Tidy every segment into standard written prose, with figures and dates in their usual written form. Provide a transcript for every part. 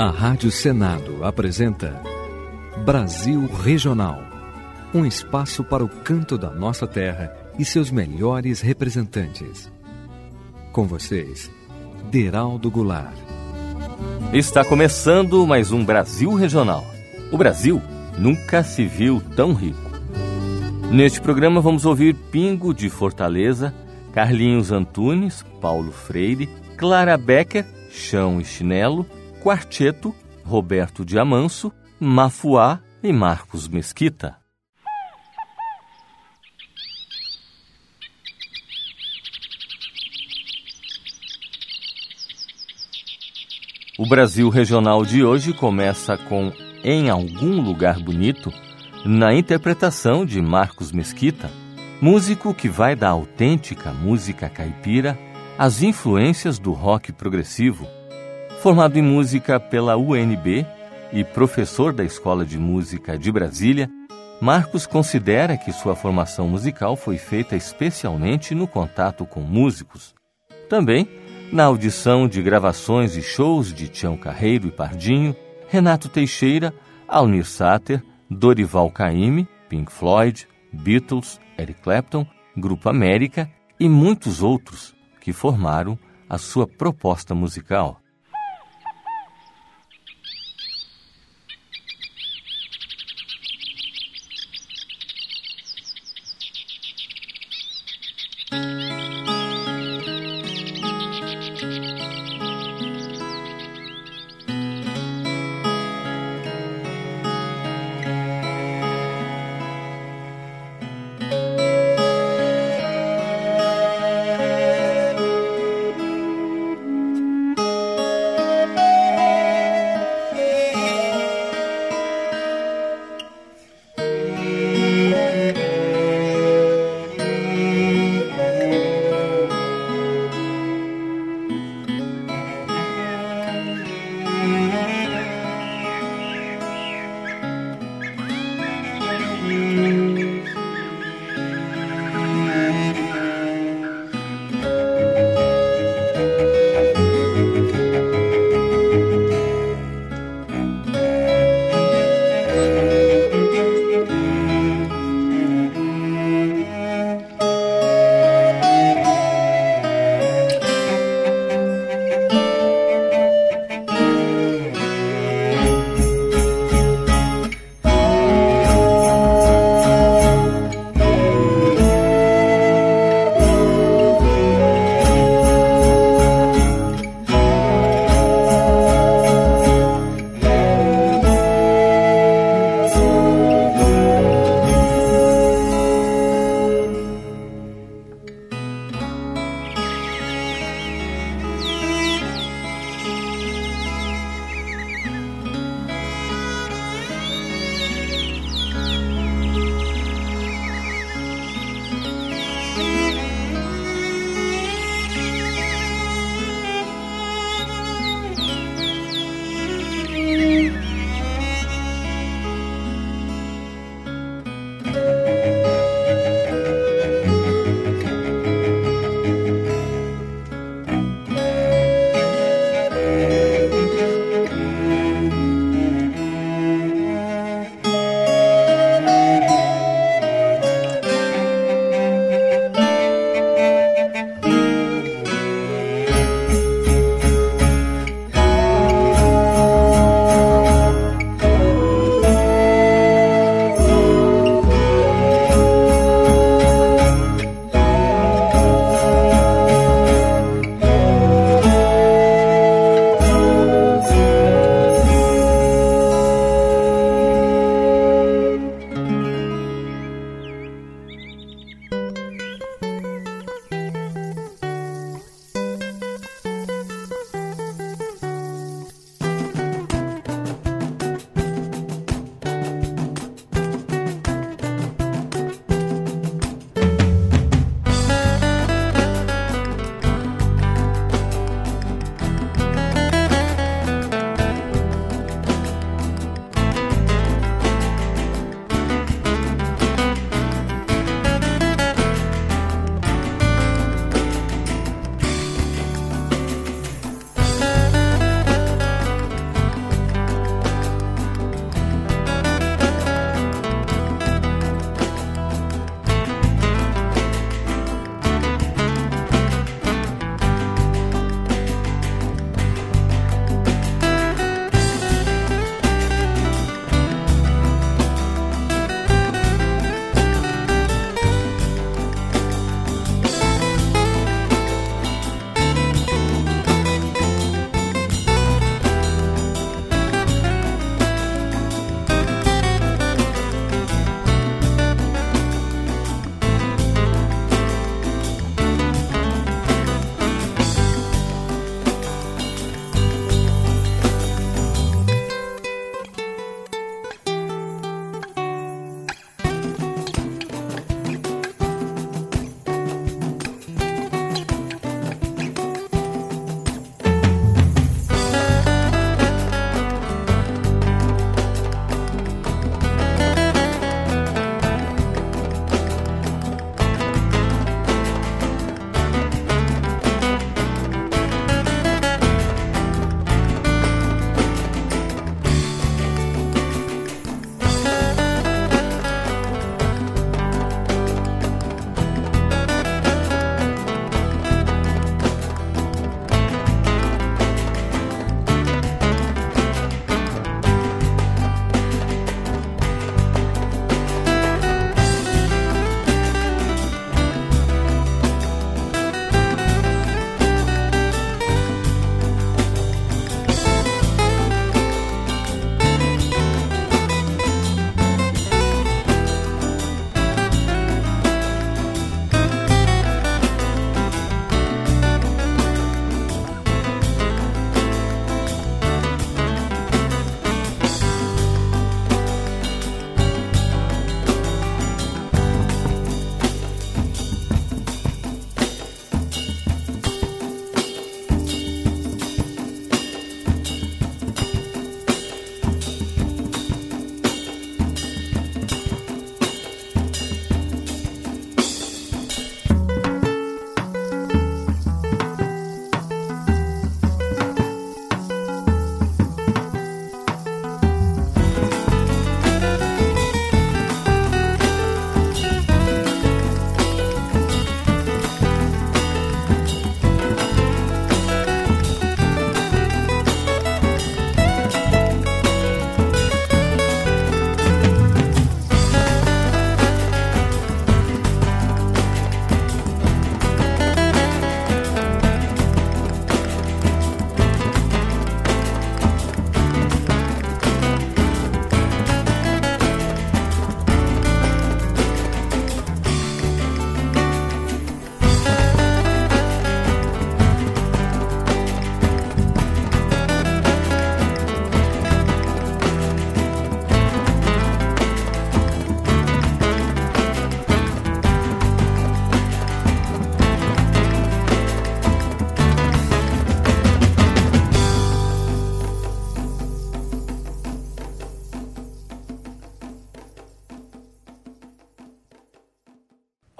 A Rádio Senado apresenta Brasil Regional, um espaço para o canto da nossa terra e seus melhores representantes. Com vocês, Deraldo Goulart. Está começando mais um Brasil Regional. O Brasil nunca se viu tão rico. Neste programa vamos ouvir Pingo de Fortaleza, Carlinhos Antunes, Paulo Freire, Clara Becker, Chão e Chinelo, Quarteto, Roberto de Amanso, Mafuá e Marcos Mesquita. O Brasil Regional de hoje começa com Em Algum Lugar Bonito, na interpretação de Marcos Mesquita, músico que vai da autêntica música caipira às influências do rock progressivo. Formado em música pela UNB e professor da Escola de Música de Brasília, Marcos considera que sua formação musical foi feita especialmente no contato com músicos. Também na audição de gravações e shows de Tião Carreiro e Pardinho, Renato Teixeira, Almir Sater, Dorival Caymmi, Pink Floyd, Beatles, Eric Clapton, Grupo América e muitos outros que formaram a sua proposta musical.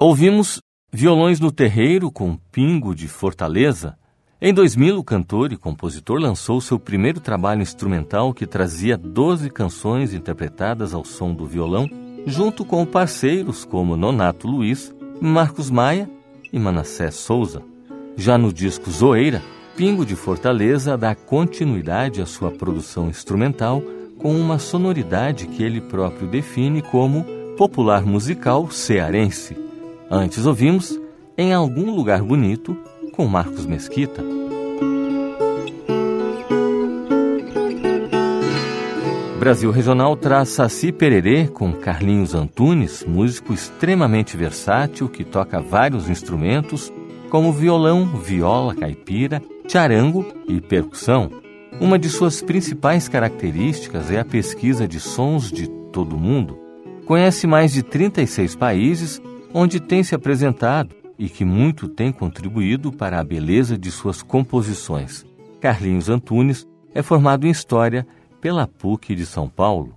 Ouvimos Violões no Terreiro com Pingo de Fortaleza. Em 2000, o cantor e compositor lançou seu primeiro trabalho instrumental que trazia 12 canções interpretadas ao som do violão, junto com parceiros como Nonato Luiz, Marcos Maia e Manassés Souza. Já no disco Zoeira, Pingo de Fortaleza dá continuidade à sua produção instrumental com uma sonoridade que ele próprio define como popular musical cearense. Antes ouvimos Em Algum Lugar Bonito, com Marcos Mesquita. Brasil Regional traz Saci Pererê com Carlinhos Antunes, músico extremamente versátil que toca vários instrumentos, como violão, viola caipira, charango e percussão. Uma de suas principais características é a pesquisa de sons de todo o mundo. Conhece mais de 36 países onde tem se apresentado e que muito tem contribuído para a beleza de suas composições. Carlinhos Antunes é formado em História pela PUC de São Paulo.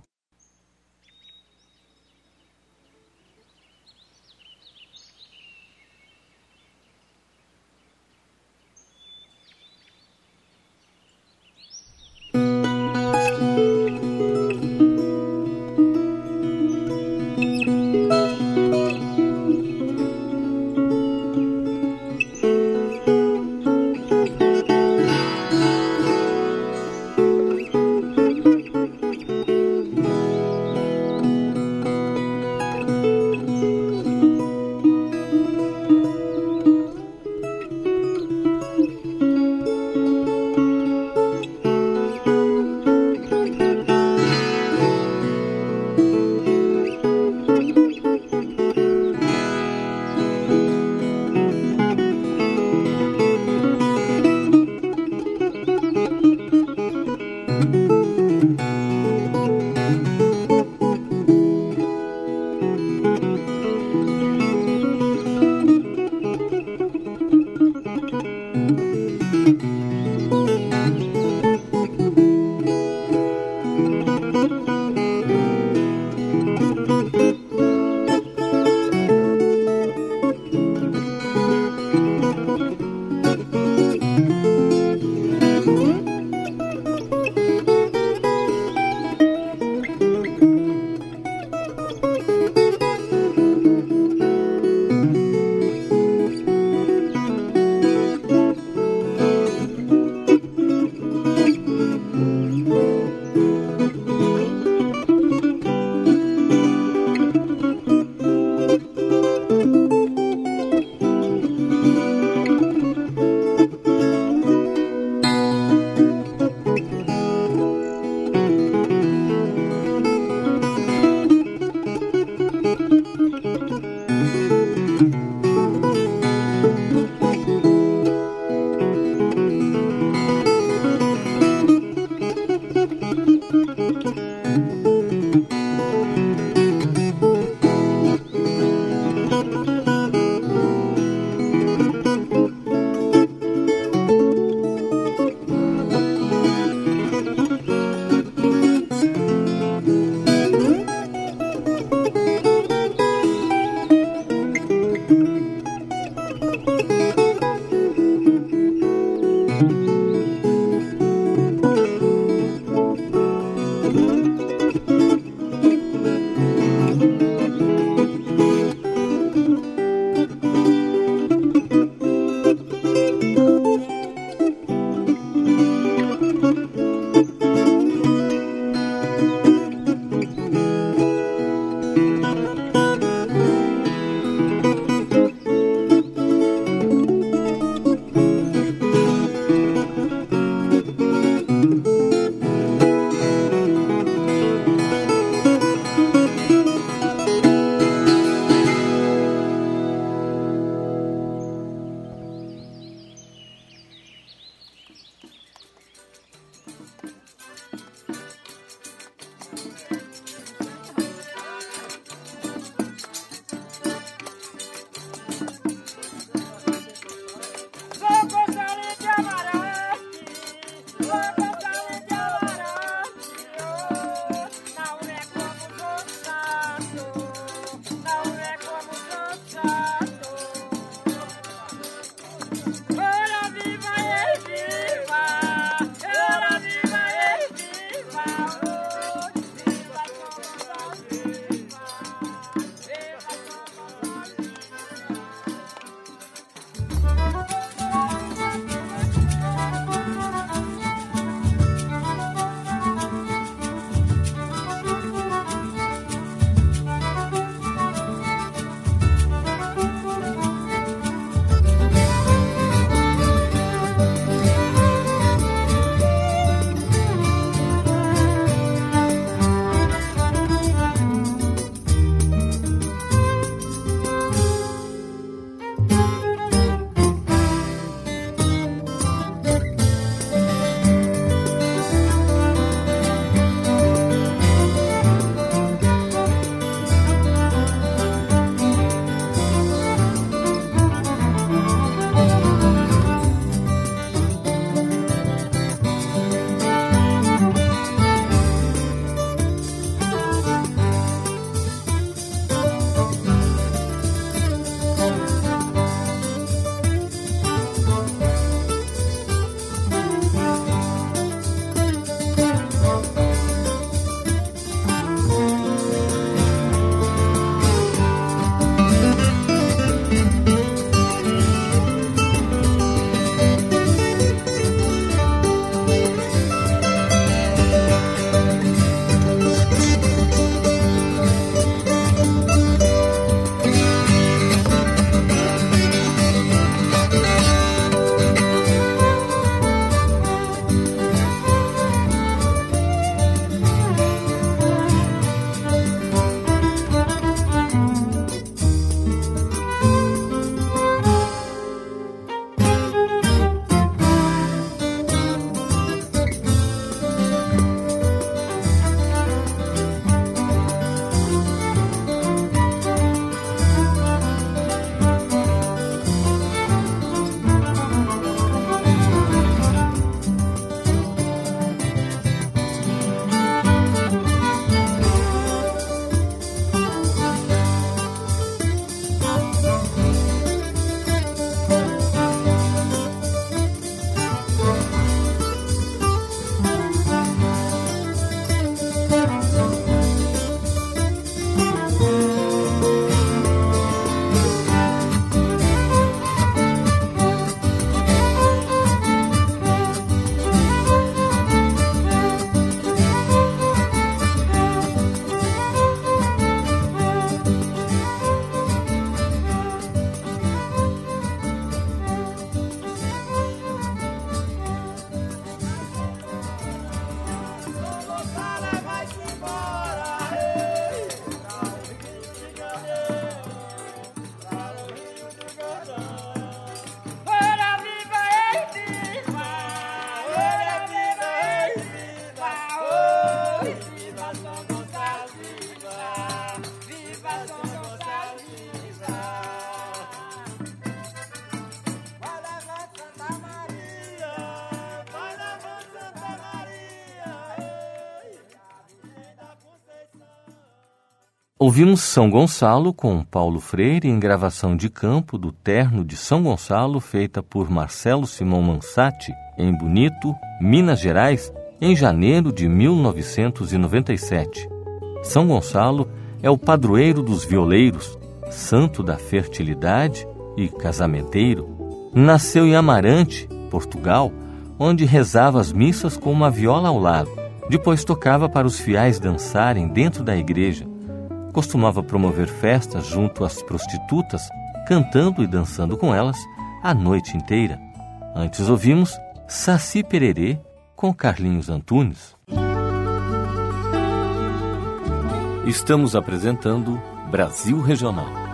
Ouvimos São Gonçalo com Paulo Freire em gravação de campo do Terno de São Gonçalo, feita por Marcelo Simão Mansati, em Bonito, Minas Gerais, em janeiro de 1997. São Gonçalo é o padroeiro dos violeiros, santo da fertilidade e casamenteiro. Nasceu em Amarante, Portugal, onde rezava as missas com uma viola ao lado. Depois tocava para os fiéis dançarem dentro da igreja. Costumava promover festas junto às prostitutas, cantando e dançando com elas a noite inteira. Antes ouvimos Saci Pererê com Carlinhos Antunes. Estamos apresentando Brasil Regional.